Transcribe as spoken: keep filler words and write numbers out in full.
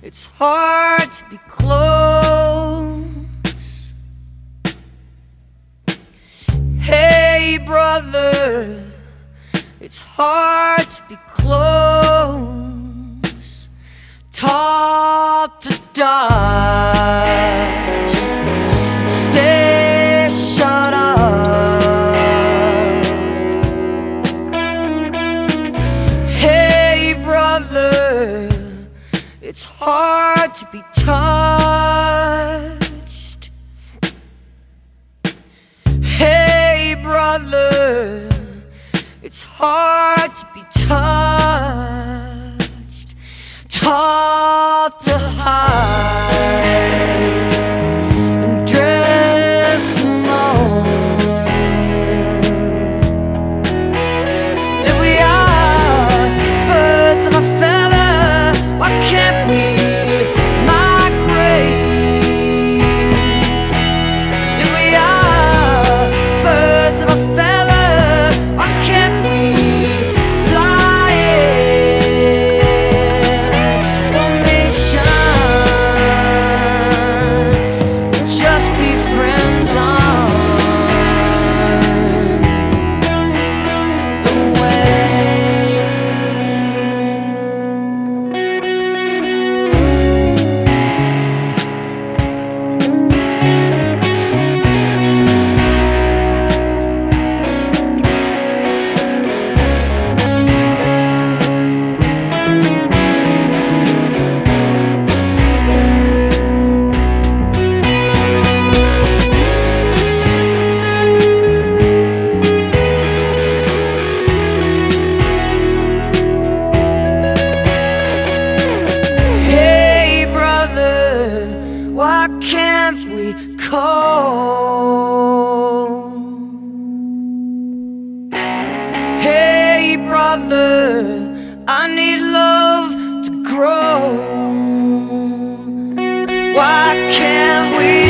It's hard to be close. Hey brother, it's hard to be close. Taught to dodge, stay shut up. Hey brother, it's hard to be touched. Hey brother, it's hard to be touched. Taught to hide and dress alone. There we are, birds of a feather. Why can't we migrate? There we are, birds of a feather. Why can't we fly in formation? Just be friends on the way. Hey brother, why can't we call? Hey brother, I need love to grow. Why can't we